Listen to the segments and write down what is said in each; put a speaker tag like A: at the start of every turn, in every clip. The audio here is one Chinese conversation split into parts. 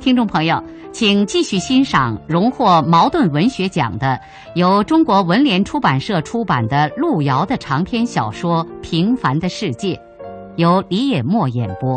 A: 听众朋友，请继续欣赏荣获茅盾文学奖的、由中国文联出版社出版的路遥的长篇小说《平凡的世界》，由李野墨演播。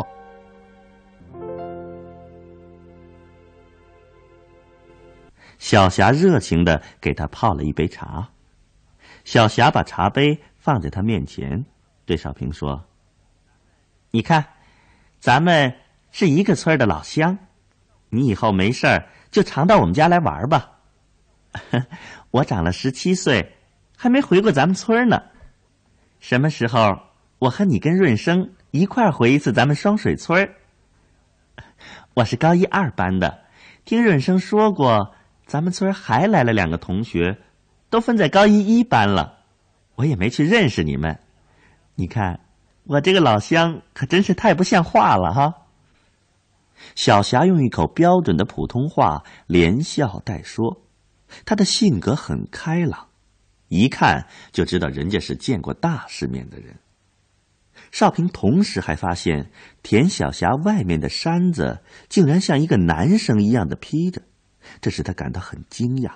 B: 小霞热情地给他泡了一杯茶。小霞把茶杯放在他面前，对少平说：“你看，咱们是一个村的老乡，你以后没事儿就常到我们家来玩吧。我长了17岁，还没回过咱们村呢。什么时候我和你跟润生一块儿回一次咱们双水村？我是高1、2班的，听润生说过，咱们村还来了2个同学，都分在高1、1班了。我也没去认识你们。你看，我这个老乡可真是太不像话了哈。”小霞用一口标准的普通话连笑带说，她的性格很开朗，一看就知道人家是见过大世面的人。少平同时还发现，田小霞外面的衫子竟然像一个男生一样的披着，这使他感到很惊讶。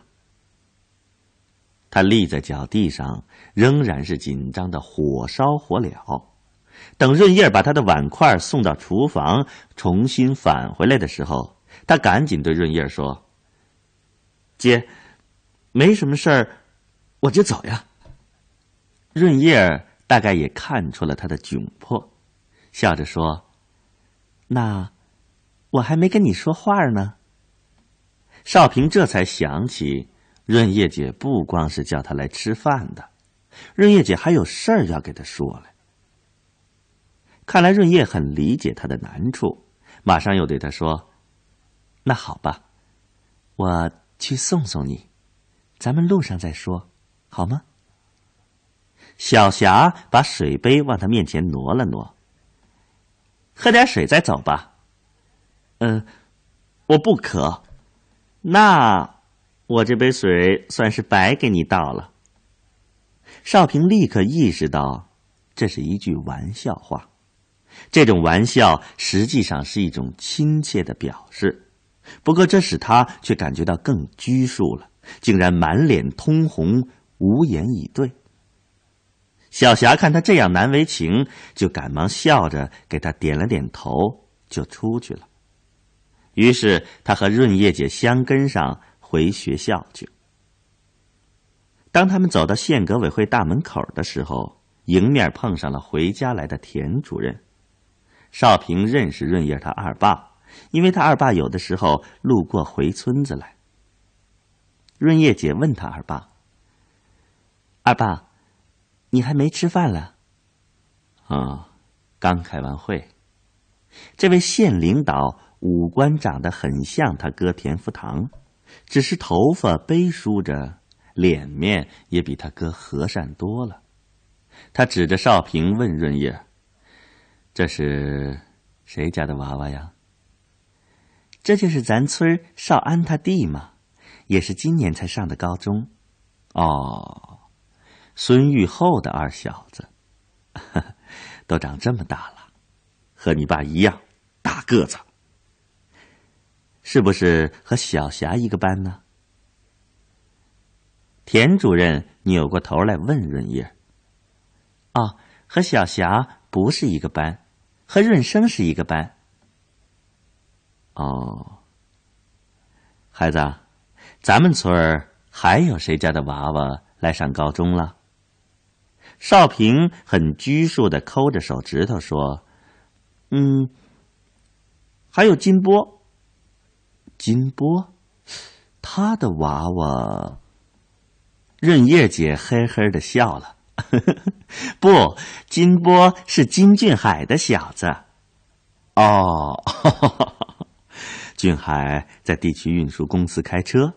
B: 他立在脚地上，仍然是紧张的火烧火燎。等润叶把他的碗筷送到厨房，重新返回来的时候，他赶紧对润叶说：“姐，没什么事儿，我就走呀。”润叶大概也看出了他的窘迫，笑着说：“那我还没跟你说话呢。”少平这才想起，润叶姐不光是叫他来吃饭的，润叶姐还有事儿要给他说来。看来润叶很理解他的难处，马上又对他说：“那好吧，我去送送你，咱们路上再说，好吗？”小霞把水杯往他面前挪了挪：“喝点水再走吧。”“我不渴。”“那我这杯水算是白给你倒了。”少平立刻意识到，这是一句玩笑话。这种玩笑实际上是一种亲切的表示，不过这使他却感觉到更拘束了，竟然满脸通红，无言以对。小霞看他这样难为情，就赶忙笑着给他点了点头，就出去了。于是他和润叶姐相跟上回学校去。当他们走到县革委会大门口的时候，迎面碰上了回家来的田主任。少平认识润叶他二爸，因为他二爸有的时候路过回村子来。润叶姐问他二爸：“二爸，你还没吃饭了？”“刚开完会。”这位县领导五官长得很像他哥田福堂，只是头发背梳着，脸面也比他哥和善多了。他指着少平问润叶：“这是谁家的娃娃呀？”“这就是咱村少安他弟嘛，也是今年才上的高中。”“哦，孙玉厚的二小子，都长这么大了，和你爸一样大个子，是不是和小霞一个班呢？”田主任扭过头来问润叶：“哦，和小霞不是一个班，和润生是一个班。”“哦，孩子，咱们村儿还有谁家的娃娃来上高中了？”少平很拘束地抠着手指头说：“还有金波。”“金波？他的娃娃？”润叶姐嘿嘿地笑了。“不，金波是金俊海的小子。”“哦，俊海在地区运输公司开车。”“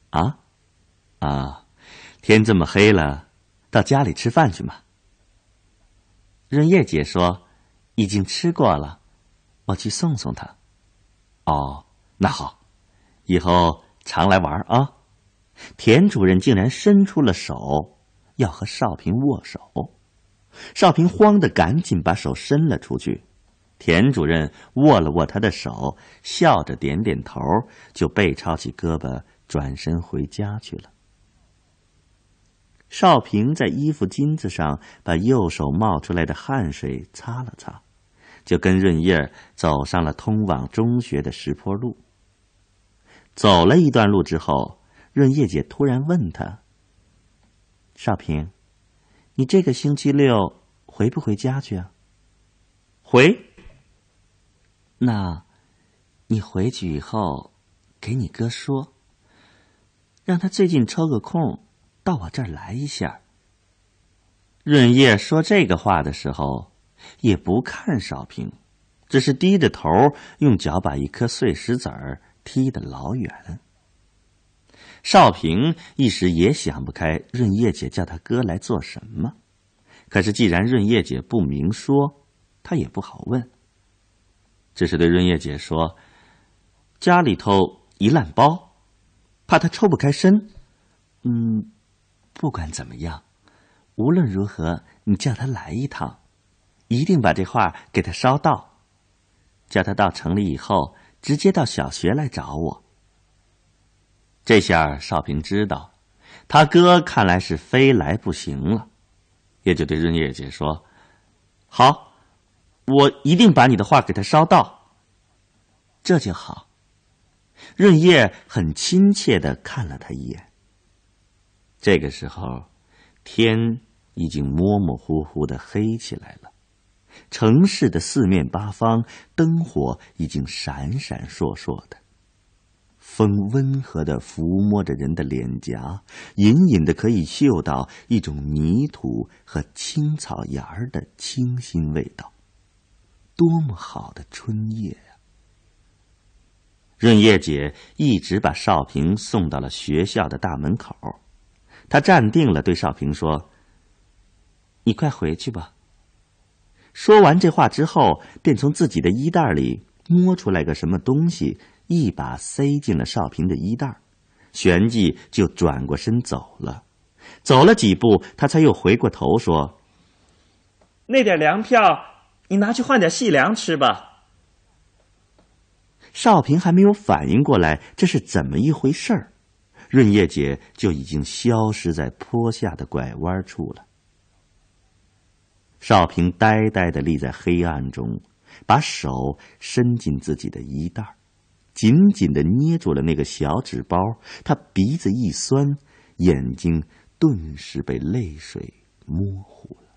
B: 天这么黑了，到家里吃饭去嘛。”润叶姐说：“已经吃过了，我去送送他。”“哦，那好，以后常来玩啊。”田主任竟然伸出了手，要和少平握手。少平慌得赶紧把手伸了出去， 田主任握了握他的手，笑着点点头，就背抄起胳膊转身回家去了。少平在衣服襟子上把右手冒出来的汗水擦了擦，就跟润叶走上了通往中学的石坡路。走了一段路之后，润叶姐突然问他：“少平，你这个星期六回不回家去啊？”“回。”“那你回去以后给你哥说，让他最近抽个空到我这儿来一下。”润叶说这个话的时候也不看少平，只是低着头用脚把一颗碎石子儿踢得老远。少平一时也想不开润叶姐叫他哥来做什么，可是既然润叶姐不明说，他也不好问，只是对润叶姐说：“家里头一烂包，怕他抽不开身。不管怎么样，无论如何你叫他来一趟，一定把这话给他捎到，叫他到城里以后直接到小学来找我。”这下少平知道他哥看来是非来不行了，也就对润叶姐说：“好，我一定把你的话给他捎到。”这就好。润叶很亲切地看了他一眼。这个时候天已经模模糊糊地黑起来了，城市的四面八方灯火已经闪闪烁烁的，风温和地抚摸着人的脸颊，隐隐的可以嗅到一种泥土和青草芽儿的清新味道。多么好的春夜呀！润叶姐一直把少平送到了学校的大门口，她站定了，对少平说：“你快回去吧。”说完这话之后，便从自己的衣袋里摸出来个什么东西，一把塞进了少平的衣袋，旋即就转过身走了。走了几步，他才又回过头说：“那点粮票你拿去换点细粮吃吧。”少平还没有反应过来这是怎么一回事儿，润叶姐就已经消失在坡下的拐弯处了。少平呆呆地立在黑暗中，把手伸进自己的衣袋，紧紧地捏住了那个小纸包。他鼻子一酸，眼睛顿时被泪水模糊了。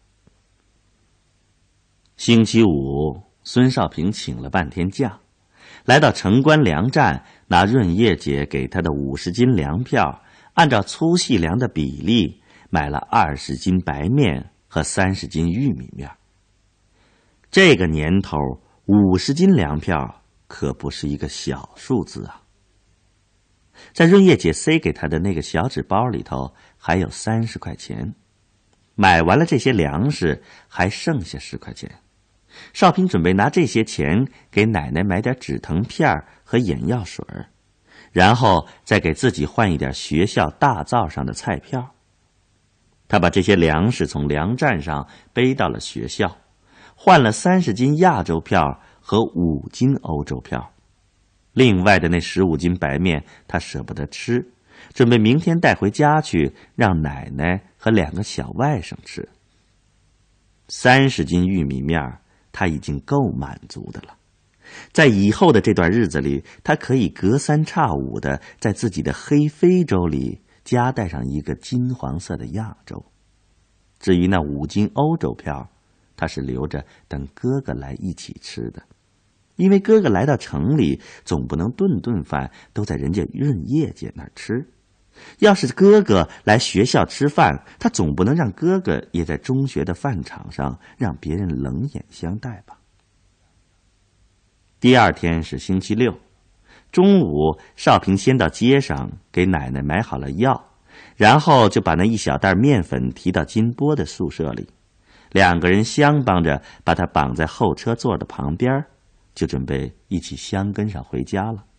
B: 星期五，孙少平请了半天假，来到城关粮站，拿润叶姐给他的50斤粮票，按照粗细粮的比例买了20斤白面和30斤玉米面。这个年头50斤粮票可不是一个小数字啊。在润叶姐塞给他的那个小纸包里头还有30块钱，买完了这些粮食还剩下10块钱。少平准备拿这些钱给奶奶买点止疼片和眼药水，然后再给自己换一点学校大灶上的菜票。他把这些粮食从粮站上背到了学校，换了30斤亚洲票和5斤欧洲票。另外的那15斤白面他舍不得吃，准备明天带回家去让奶奶和2个小外甥吃。30斤玉米面他已经够满足的了，在以后的这段日子里，他可以隔三差五的在自己的黑非洲里夹带上一个金黄色的亚洲。至于那5斤欧洲票，他是留着等哥哥来一起吃的，因为哥哥来到城里，总不能顿顿饭都在人家润叶姐那儿吃。要是哥哥来学校吃饭，他总不能让哥哥也在中学的饭场上让别人冷眼相待吧。第二天是星期六，中午少平先到街上给奶奶买好了药，然后就把那一小袋面粉提到金波的宿舍里，2个人相帮着把他绑在后车座的旁边，就准备一起相跟上回家了。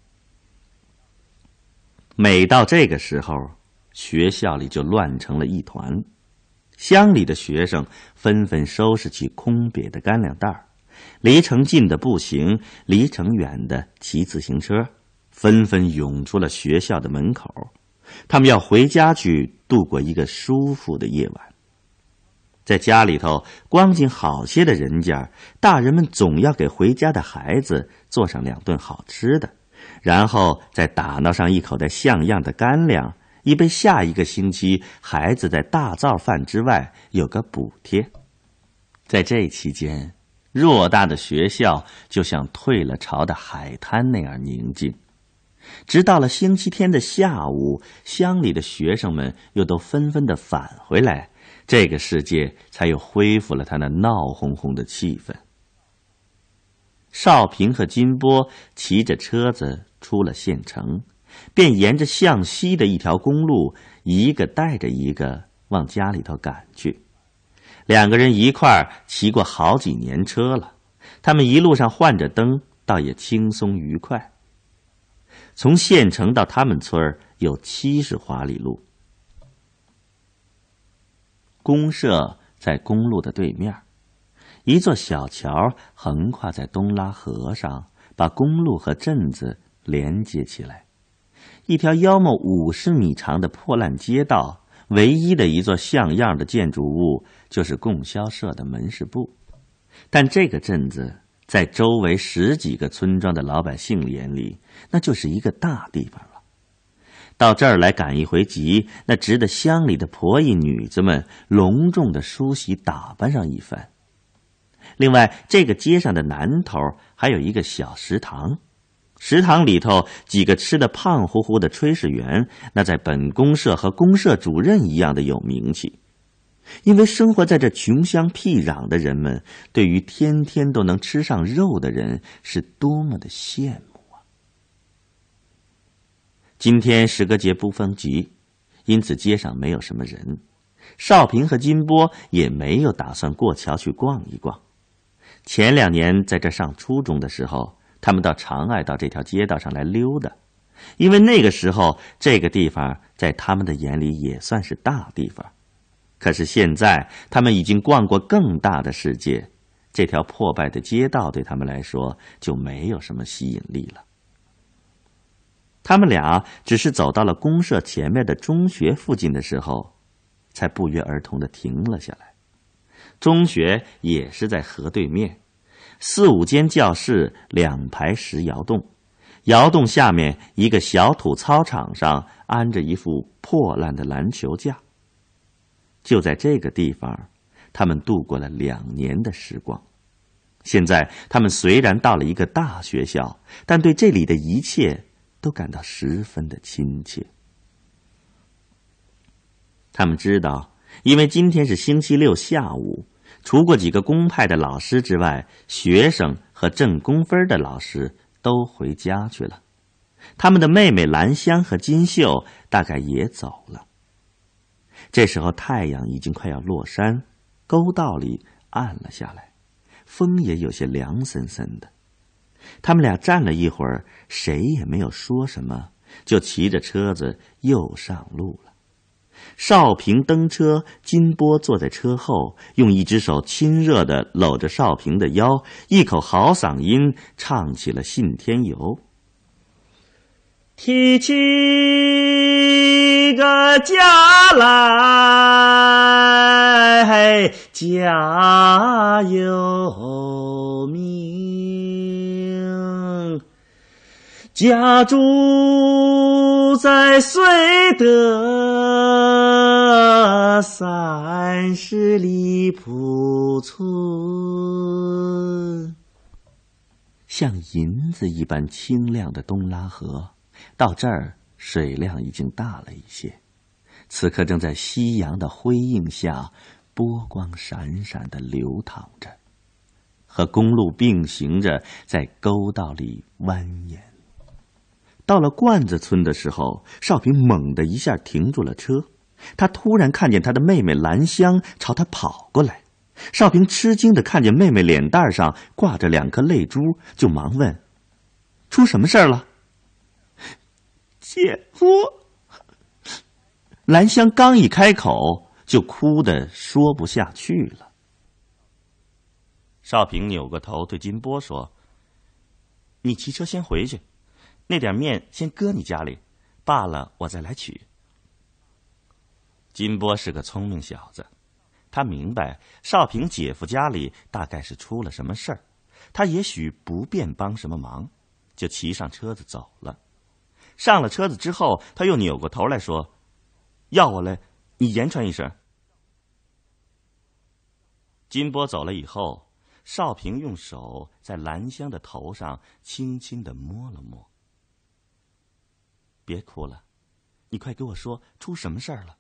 B: 每到这个时候，学校里就乱成了一团。乡里的学生纷纷收拾起空瘪的干粮袋， 离城近的步行，离城远的骑自行车，纷纷涌出了学校的门口。他们要回家去度过一个舒服的夜晚。在家里头光景好些的人家，大人们总要给回家的孩子做上2顿好吃的，然后再打闹上一口袋像样的干粮，以备下一个星期孩子在大灶饭之外有个补贴。在这期间，偌大的学校就像退了潮的海滩那样宁静。直到了星期天的下午，乡里的学生们又都纷纷地返回来，这个世界才又恢复了它那闹哄哄的气氛。少平和金波骑着车子出了县城，便沿着向西的一条公路，一个带着一个往家里头赶去。2个人一块儿骑过好几年车了，他们一路上换着灯，倒也轻松愉快。从县城到他们村有70华里路。公社在公路的对面，一座小桥横跨在东拉河上，把公路和镇子连接起来。一条约莫50米长的破烂街道，唯一的一座像样的建筑物就是供销社的门市部。但这个镇子在周围10几个村庄的老百姓眼里，那就是一个大地方了。到这儿来赶一回集，那值得乡里的婆姨女子们隆重的梳洗打扮上一番。另外，这个街上的南头还有一个小食堂，食堂里头几个吃得胖乎乎的炊事员，那在本公社和公社主任一样的有名气。因为生活在这穷乡僻壤的人们，对于天天都能吃上肉的人是多么的羡慕啊！今天石歌节不封集，因此街上没有什么人。少平和金波也没有打算过桥去逛一逛。前2年在这上初中的时候，他们倒常爱到这条街道上来溜达，因为那个时候这个地方在他们的眼里也算是大地方。可是现在他们已经逛过更大的世界，这条破败的街道对他们来说就没有什么吸引力了。他们俩只是走到了公社前面的中学附近的时候，才不约而同地停了下来。中学也是在河对面，4、5间教室，2排石窑洞，窑洞下面一个小土操场上安着一副破烂的篮球架。就在这个地方，他们度过了2年的时光。现在他们虽然到了一个大学校，但对这里的一切都感到十分的亲切。他们知道，因为今天是星期6下午，除过几个公派的老师之外，学生和挣工分的老师都回家去了。他们的妹妹兰香和金秀大概也走了。这时候太阳已经快要落山，沟道里暗了下来，风也有些凉森森的。他们俩站了一会儿，谁也没有说什么，就骑着车子又上路了。少平登车，金波坐在车后，用一只手亲热地搂着少平的腰，一口好嗓音唱起了《信天游》。提起个家来，家有名，家住在绥德30里铺村。像银子一般清亮的东拉河，到这儿水量已经大了一些，此刻正在夕阳的辉映下波光闪闪地流淌着，和公路并行着在沟道里蜿蜒。到了罐子村的时候，少平猛地一下停住了车，他突然看见他的妹妹兰香朝他跑过来。少平吃惊地看见妹妹脸蛋上挂着2颗泪珠，就忙问：出什么事儿了？姐夫。兰香刚一开口，就哭得说不下去了。 少平扭过头对金波说：“你骑车先回去，那点面先搁你家里，罢了我再来取。”金波是个聪明小子，他明白少平姐夫家里大概是出了什么事儿，他也许不便帮什么忙，就骑上车子走了。上了车子之后，他又扭过头来说：“要我来，你言传一声。”金波走了以后，少平用手在兰香的头上轻轻地摸了摸。“别哭了，你快给我说出什么事儿了。”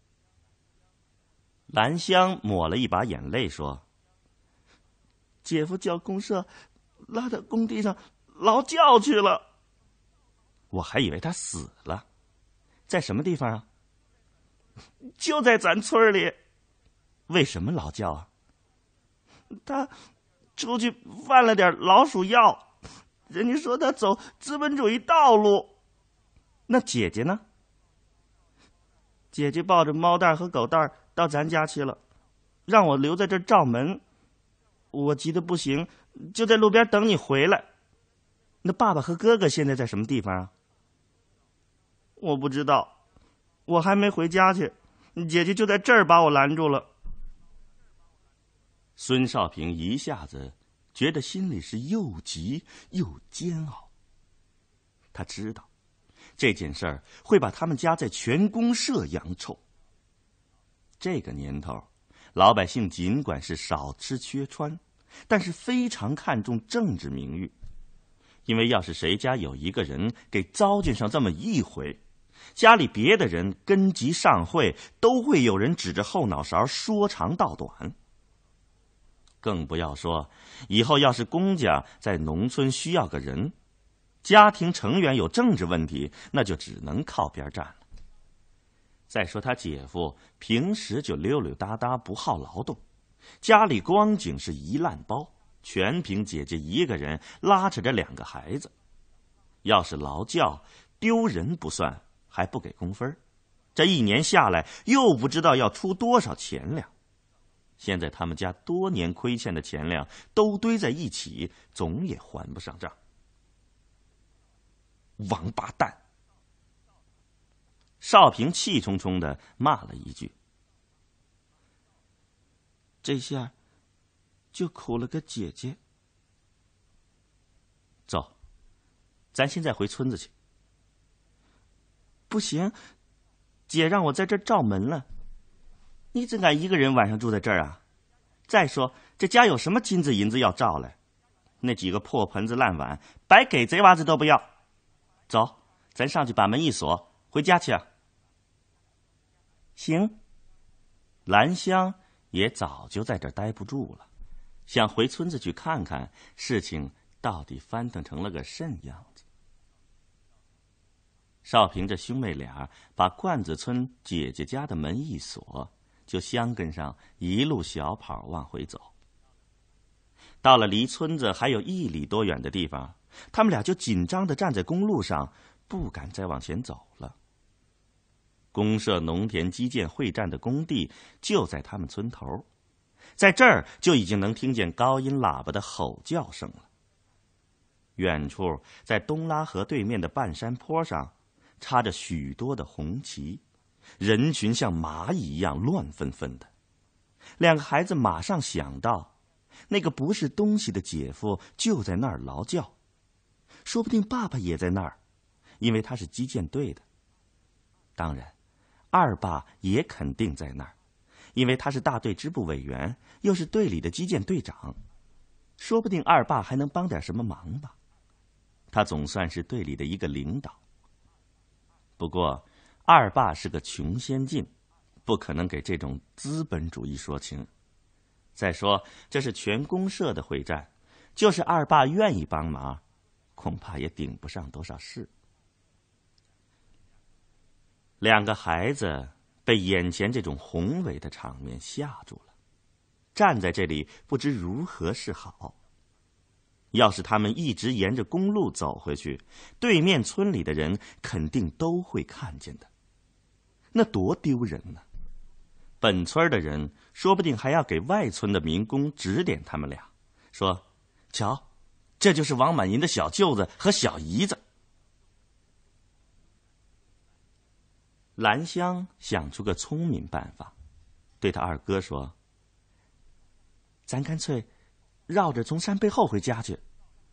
B: 兰香抹了一把眼泪说：“姐夫叫公社拉到工地上劳教去了。”我还以为他死了。在什么地方啊？就在咱村里。为什么劳教啊？他出去贩了点老鼠药，人家说他走资本主义道路。那姐姐呢？姐姐抱着猫蛋和狗蛋到咱家去了，让我留在这儿照门。我急得不行，就在路边等你回来。那爸爸和哥哥现在在什么地方啊？我不知道，我还没回家去，姐姐就在这儿把我拦住了。孙少平一下子觉得心里是又急又煎熬。他知道这件事儿会把他们家在全公社扬臭。这个年头，老百姓尽管是少吃缺穿，但是非常看重政治名誉。因为要是谁家有一个人给糟践上这么一回，家里别的人跟集上会，都会有人指着后脑勺说长道短。更不要说以后要是公家在农村需要个人，家庭成员有政治问题，那就只能靠边站了。再说他姐夫平时就溜溜达达，不好劳动，家里光景是一烂包，全凭姐姐一个人拉扯着2个孩子。要是劳教，丢人不算，还不给工分，这一年下来又不知道要出多少钱粮。现在他们家多年亏欠的钱粮都堆在一起，总也还不上账。王八蛋！少平气冲冲地骂了一句。这下就苦了个姐姐。走，咱现在回村子去。不行，姐让我在这儿照门了。你怎敢一个人晚上住在这儿啊？再说这家有什么金子银子要照来？那几个破盆子烂碗，白给贼娃子都不要。走，咱上去把门一锁，回家去啊。行。兰香也早就在这儿待不住了，想回村子去看看事情到底翻腾成了个甚样子。少平这兄妹俩把罐子村姐姐家的门一锁，就相跟上一路小跑往回走。到了离村子还有1里多远的地方，他们俩就紧张地站在公路上，不敢再往前走了。公社农田基建会战的工地就在他们村头，在这儿就已经能听见高音喇叭的吼叫声了。远处在东拉河对面的半山坡上插着许多的红旗，人群像蚂蚁一样乱纷纷的。2个孩子马上想到，那个不是东西的姐夫就在那儿劳教，说不定爸爸也在那儿，因为他是基建队的。当然二爸也肯定在那儿，因为他是大队支部委员，又是队里的基建队长。说不定二爸还能帮点什么忙吧，他总算是队里的一个领导。不过二爸是个穷先进，不可能给这种资本主义说情。再说这是全公社的会战，就是二爸愿意帮忙，恐怕也顶不上多少事。2个孩子被眼前这种宏伟的场面吓住了，站在这里不知如何是好。要是他们一直沿着公路走回去，对面村里的人肯定都会看见的，那多丢人呢！本村的人说不定还要给外村的民工指点他们俩， 说：“瞧，这就是王满银的小舅子和小姨子。”兰香想出个聪明办法，对他二哥说：“咱干脆绕着从山背后回家去。”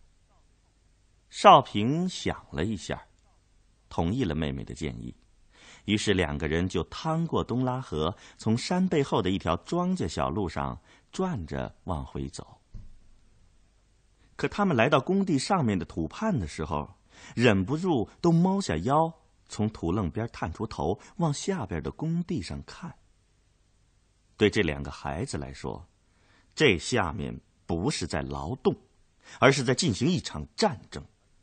B: 少平想了一下，同意了妹妹的建议，于是两个人就趟过东拉河，从山背后的一条庄稼小路上转着往回走。可他们来到工地上面的土畔的时候，忍不住都猫下腰，从土楞边探出头往下边的工地上看。对这两个孩子来说，这下面不是在劳动，而是在进行一场战争。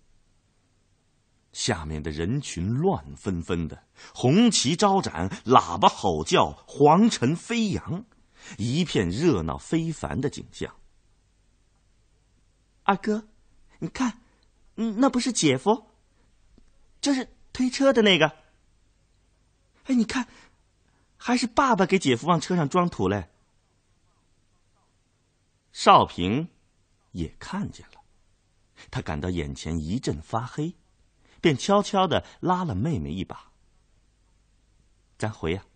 B: 下面的人群乱纷纷的，红旗招展，喇叭吼叫，黄尘飞扬，一片热闹非凡的景象。二哥，你看，那不是姐夫，就是推车的那个。哎，你看，还是爸爸给姐夫往车上装土嘞。少平也看见了，他感到眼前一阵发黑，便悄悄地拉了妹妹一把：“咱回呀。”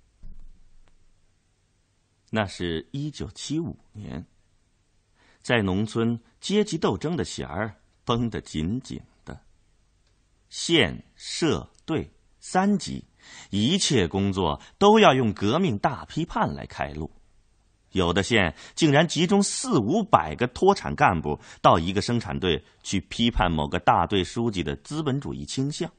B: 那是1975年，在农村，阶级斗争的弦儿绷得紧紧的，县、社、队3级，一切工作都要用革命大批判来开路。有的县竟然集中400-500个脱产干部到一个生产队去批判某个大队书记的资本主义倾向。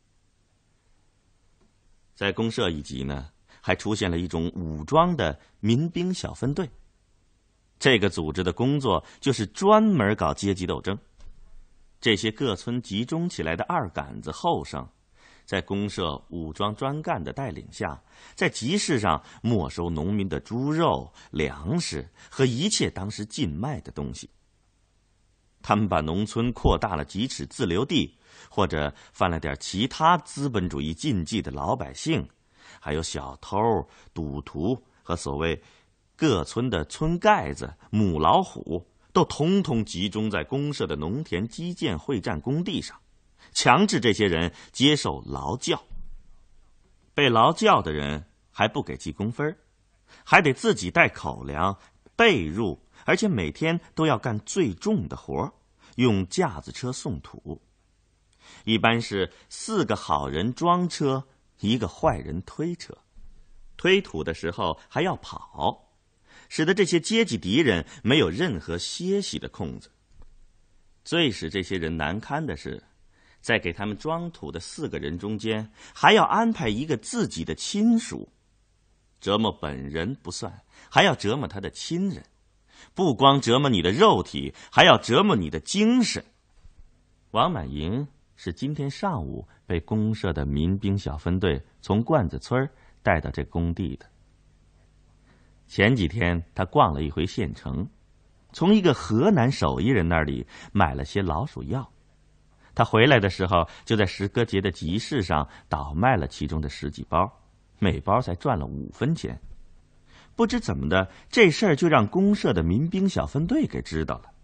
B: 在公社一级呢，还出现了一种武装的民兵小分队。这个组织的工作就是专门搞阶级斗争。这些各村集中起来的二杆子后生，在公社武装专干的带领下，在集市上没收农民的猪肉、粮食和一切当时禁卖的东西。他们把农村扩大了几尺自留地，或者犯了点其他资本主义禁忌的老百姓，还有小偷、赌徒和所谓各村的村盖子、母老虎，都统统集中在公社的农田基建会战工地上，强制这些人接受劳教。被劳教的人还不给记工分，还得自己带口粮、被褥，而且每天都要干最重的活，用架子车送土。一般是4个好人装车，1个坏人推车。推土的时候还要跑，使得这些阶级敌人没有任何歇息的空子。最使这些人难堪的是，在给他们装土的4个人中间，还要安排一个自己的亲属。折磨本人不算，还要折磨他的亲人，不光折磨你的肉体，还要折磨你的精神。王满银是今天上午被公社的民兵小分队从罐子村带到这工地的。前几天他逛了一回县城，从一个河南手艺人那里买了些老鼠药。他回来的时候，就在石歌节的集市上倒卖了其中的10几包，每包才赚了5分钱。不知怎么的，这事儿就让公社的民兵小分队给知道了。